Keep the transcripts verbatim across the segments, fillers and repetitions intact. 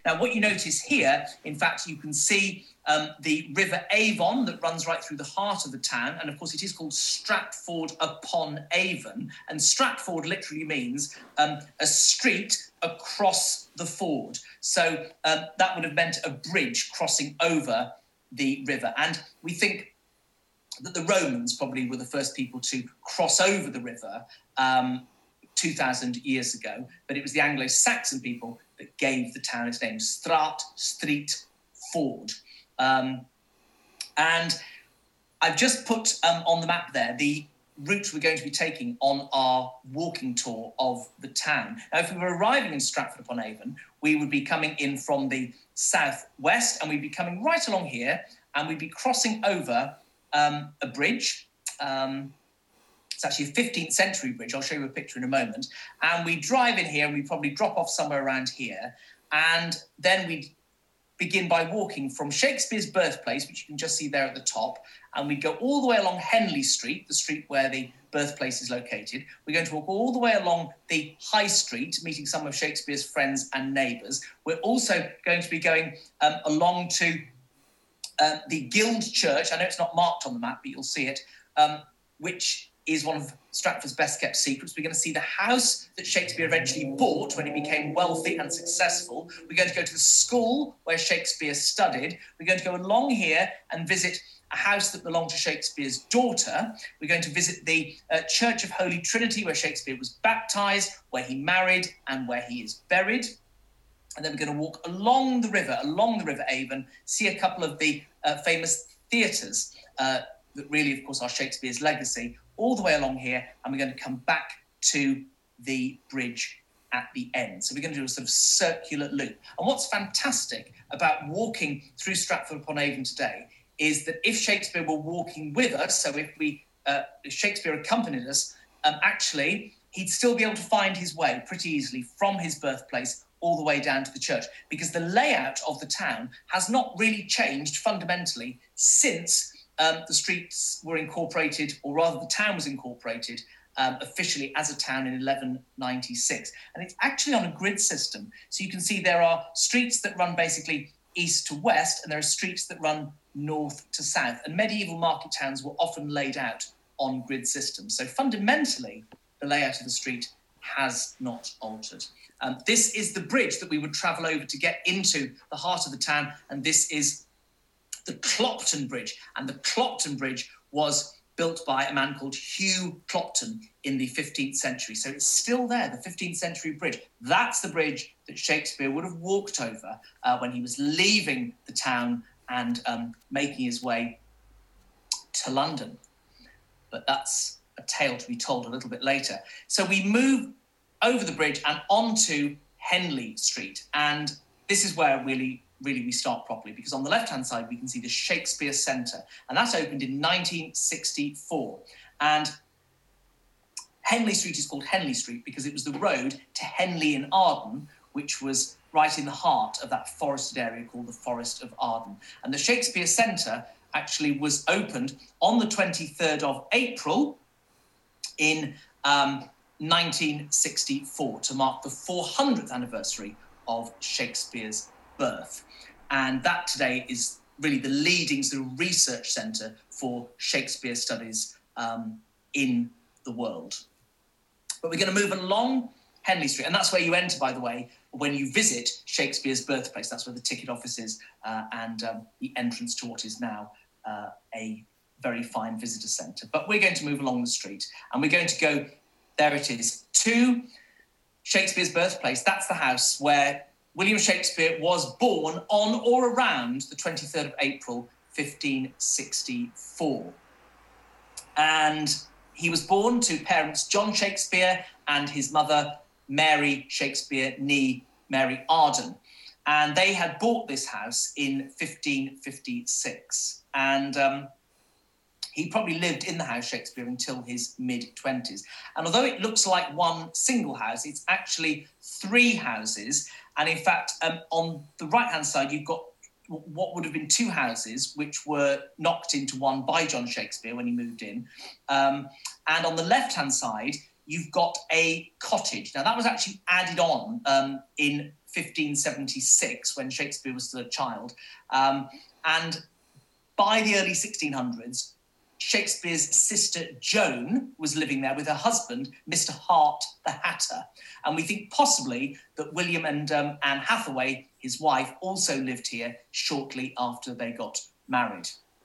Now, what you notice here, in fact, you can see um, the River Avon that runs right through the heart of the town. And of course, it is called Stratford upon Avon. And Stratford literally means um, a street across the ford. So um, that would have meant a bridge crossing over the river. And we think that the Romans probably were the first people to cross over the river um, two thousand years ago, but it was the Anglo-Saxon people that gave the town its name, Strat, street, ford. Um, and I've just put um, on the map there the route we're going to be taking on our walking tour of the town. Now, if we were arriving in Stratford-upon-Avon, we would be coming in from the southwest, and we'd be coming right along here, and we'd be crossing over um, a bridge. Um, it's actually a fifteenth century bridge. I'll show you a picture in a moment. And we drive in here, and we probably drop off somewhere around here, and then we'd begin by walking from Shakespeare's birthplace, which you can just see there at the top, and we go all the way along Henley Street, the street where the birthplace is located. We're going to walk all the way along the High Street, meeting some of Shakespeare's friends and neighbours. We're also going to be going um, along to uh, the Guild Church. I know it's not marked on the map, but you'll see it, um, which is one of Stratford's best-kept secrets. We're going to see the house that Shakespeare eventually bought when he became wealthy and successful. We're going to go to the school where Shakespeare studied. We're going to go along here and visit a house that belonged to Shakespeare's daughter. We're going to visit the uh, Church of Holy Trinity, where Shakespeare was baptised, where he married, and where he is buried. And then we're going to walk along the river, along the River Avon, see a couple of the uh, famous theatres uh, that really, of course, are Shakespeare's legacy, all the way along here, and we're going to come back to the bridge at the end. So we're going to do a sort of circular loop. And what's fantastic about walking through Stratford-upon-Avon today is that if Shakespeare were walking with us, so if we uh, if Shakespeare accompanied us, um, actually, he'd still be able to find his way pretty easily from his birthplace all the way down to the church, because the layout of the town has not really changed fundamentally since Um, the streets were incorporated, or rather the town was incorporated um, officially as a town in eleven ninety-six. And it's actually on a grid system. So you can see there are streets that run basically east to west, and there are streets that run north to south. And medieval market towns were often laid out on grid systems. So fundamentally, the layout of the street has not altered. Um, this is the bridge that we would travel over to get into the heart of the town, and this is the Clopton Bridge. And the Clopton Bridge was built by a man called Hugh Clopton in the fifteenth century. So it's still there, the fifteenth century bridge. That's the bridge that Shakespeare would have walked over uh, when he was leaving the town and um, making his way to London. But that's a tale to be told a little bit later. So we move over the bridge and onto Henley Street. And this is where really really we start properly, because on the left-hand side, we can see the Shakespeare Centre, and that opened in nineteen sixty-four. And Henley Street is called Henley Street because it was the road to Henley in Arden, which was right in the heart of that forested area called the Forest of Arden. And the Shakespeare Centre actually was opened on the twenty-third of April in um, nineteen sixty-four to mark the four hundredth anniversary of Shakespeare's birth. And that today is really the leading sort of research centre for Shakespeare studies um, in the world. But we're going to move along Henley Street, and that's where you enter, by the way, when you visit Shakespeare's birthplace. That's where the ticket office is uh, and um, the entrance to what is now uh, a very fine visitor centre. But we're going to move along the street, and we're going to go, there it is, to Shakespeare's birthplace. That's the house where William Shakespeare was born on or around the twenty-third of April, fifteen sixty-four. And he was born to parents John Shakespeare and his mother, Mary Shakespeare, née Mary Arden. And they had bought this house in fifteen fifty-six. And um, he probably lived in the house, Shakespeare, until his mid-twenties. And although it looks like one single house, it's actually three houses. And in fact, um, on the right-hand side, you've got what would have been two houses, which were knocked into one by John Shakespeare when he moved in. Um, and on the left-hand side, you've got a cottage. Now, that was actually added on um, in fifteen seventy-six, when Shakespeare was still a child. Um, and by the early sixteen hundreds, Shakespeare's sister Joan was living there with her husband, Mister Hart the Hatter. And we think possibly that William and um, Anne Hathaway, his wife, also lived here shortly after they got married.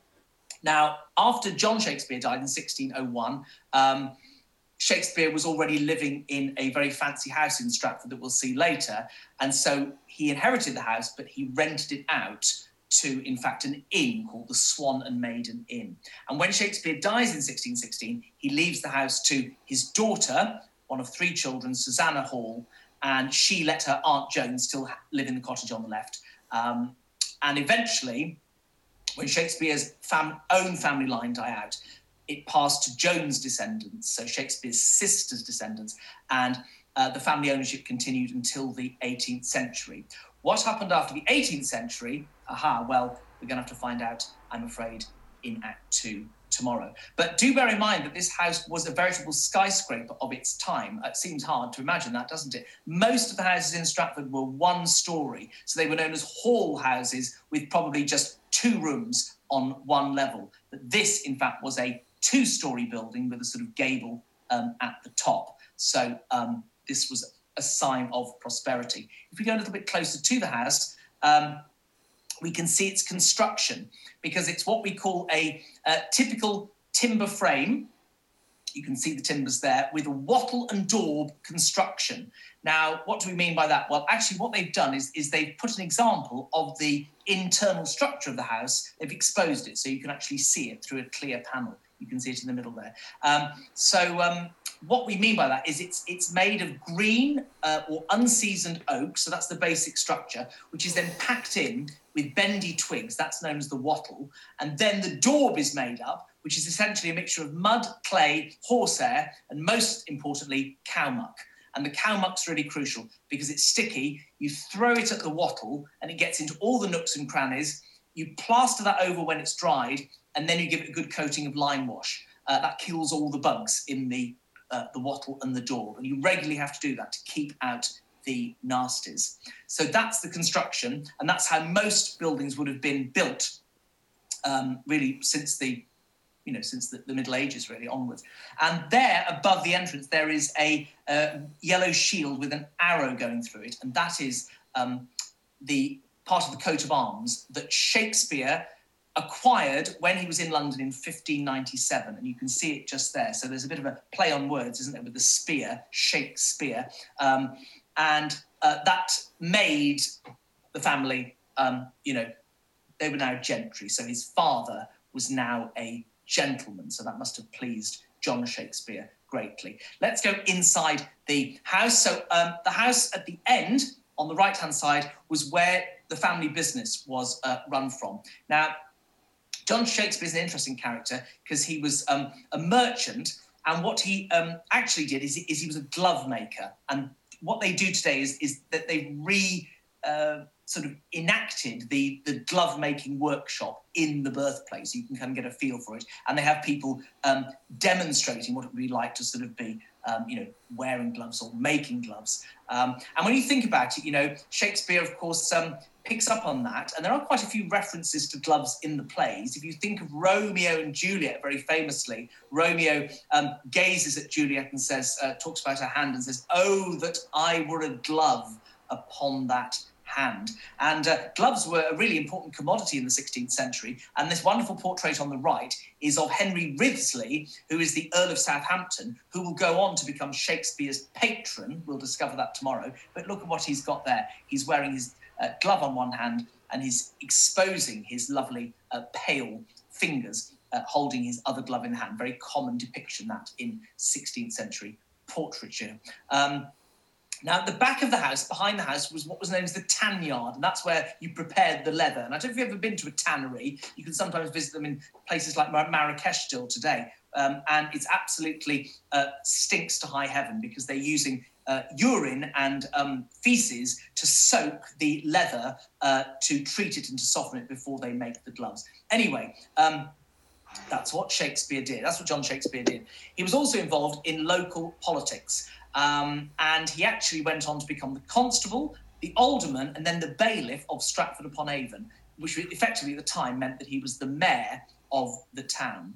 Now, after John Shakespeare died in sixteen oh one, um, Shakespeare was already living in a very fancy house in Stratford that we'll see later. And so he inherited the house, but he rented it out to, in fact, an inn called the Swan and Maiden Inn. And when Shakespeare dies in sixteen sixteen, he leaves the house to his daughter, one of three children, Susanna Hall, and she let her Aunt Joan still live in the cottage on the left. Um, and eventually, when Shakespeare's fam- own family line died out, it passed to Joan's descendants, so Shakespeare's sister's descendants, and uh, the family ownership continued until the eighteenth century. What happened after the eighteenth century? Aha, well, we're going to have to find out, I'm afraid, in Act Two tomorrow. But do bear in mind that this house was a veritable skyscraper of its time. It seems hard to imagine that, doesn't it? Most of the houses in Stratford were one storey, so they were known as hall houses with probably just two rooms on one level. But this, in fact, was a two-storey building with a sort of gable um, at the top. So um, this was a sign of prosperity. If we go a little bit closer to the house, um, we can see its construction, because it's what we call a, a typical timber frame. You can see the timbers there with a wattle and daub construction. Now, what do we mean by that? Well, actually, what they've done is, is they've put an example of the internal structure of the house. They've exposed it so you can actually see it through a clear panel. You can see it in the middle there. Um, so um, what we mean by that is it's it's made of green uh, or unseasoned oak, so that's the basic structure, which is then packed in with bendy twigs, that's known as the wattle, and then the daub is made up, which is essentially a mixture of mud, clay, horsehair, and most importantly, cow muck. And the cow muck's really crucial because it's sticky, you throw it at the wattle and it gets into all the nooks and crannies, you plaster that over when it's dried, and then you give it a good coating of lime wash. Uh, that kills all the bugs in the uh, the wattle and the daub, and you regularly have to do that to keep out the nasties. So that's the construction, and that's how most buildings would have been built, um, really since the, you know, since the, the Middle Ages, really onwards. And there, above the entrance, there is a uh, yellow shield with an arrow going through it, and that is um, the part of the coat of arms that Shakespeare acquired when he was in London in fifteen ninety-seven, and you can see it just there. So there's a bit of a play on words, isn't there, with the spear, Shakespeare, um, and uh, that made the family, um, you know, they were now gentry. So his father was now a gentleman, so that must have pleased John Shakespeare greatly. Let's go inside the house. So um, the house at the end, on the right-hand side, was where the family business was uh, run from. Now, John Shakespeare is an interesting character because he was um, a merchant, and what he um, actually did is, is he was a glove maker. And what they do today is, is that they re uh, sort of enacted the, the glove making workshop in the birthplace. You can kind of get a feel for it. And they have people um, demonstrating what it would be like to sort of be, um, you know, wearing gloves or making gloves. Um, and when you think about it, you know, Shakespeare, of course, um, picks up on that. And there are quite a few references to gloves in the plays. If you think of Romeo and Juliet, very famously, Romeo um, gazes at Juliet and says, uh, talks about her hand and says, "Oh, that I were a glove upon that hand." And uh, gloves were a really important commodity in the sixteenth century. And this wonderful portrait on the right is of Henry Wriothesley, who is the Earl of Southampton, who will go on to become Shakespeare's patron. We'll discover that tomorrow. But look at what he's got there. He's wearing his uh, glove on one hand, and he's exposing his lovely uh, pale fingers, uh, holding his other glove in the hand. Very common depiction, that, in sixteenth century portraiture. Um, Now, at the back of the house, behind the house, was what was known as the tan yard, and that's where you prepared the leather. And I don't know if you've ever been to a tannery. You can sometimes visit them in places like Mar- Marrakesh still today, um, and it's absolutely uh, stinks to high heaven because they're using uh, urine and um, feces to soak the leather uh, to treat it and to soften it before they make the gloves. Anyway, um, that's what Shakespeare did. That's what John Shakespeare did. He was also involved in local politics. Um, and he actually went on to become the constable the alderman, and then the bailiff of Stratford upon Avon, which effectively at the time meant that he was the mayor of the town.